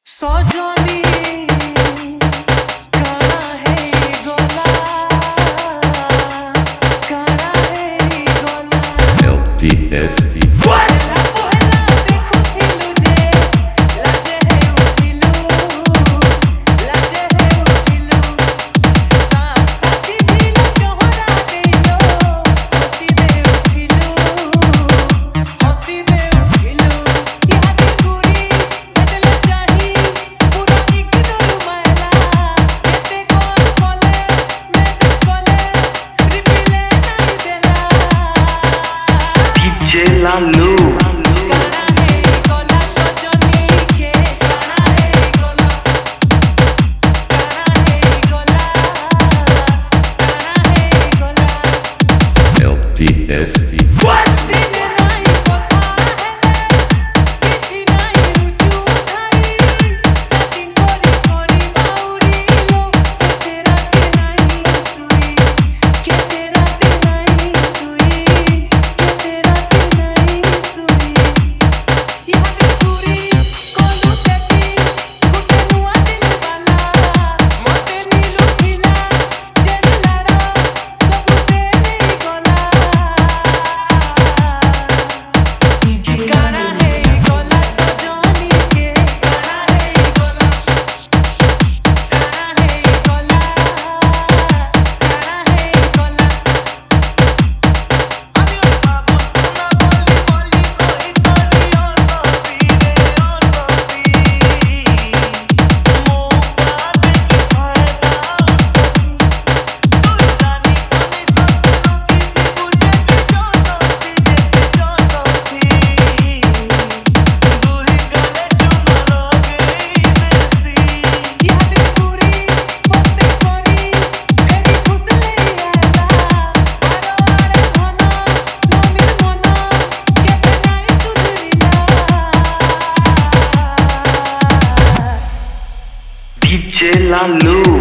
सजनी काला है गला काला है गला LPSE पहला पहला देखुथिलु जे लाजे है उठिलु साथ साथी भिला कहरा देलो हसी दे उठिलु याद पूरी बदल जाही पूरा इग्नोर मायला केते कॉल कले मैसेज कले रिप्लाई नहीं देला DJ Lalu काना है गला सजनी के काना है गला काना है गला LPSE दिन नहीं पता है किछि नहीं रुजु थाई चैटिंग करी बाउरी लो तेरा के नहीं सुई के तेरा के नहीं सुई के तेरा के नहीं सुई याद पूरी कोलू सेटी गुटे नुआ दिन वाला मोते नीलू थिला जेन लाड़ा सब से नहीं गला काना है गला सजनी के काना है गला काना है गला काना है गला adiós babu suna boli boli koi kariyo sabi re o sabi moka dekhi fayda hasi tui dani kami satru ki bujhe je jonothi duhi gale chuma loge desi याद पूरी पोस्ते करी फेरी खुसले आला आरो आरे मना नमिल मना केते नाई सुधरिला DJ Lalu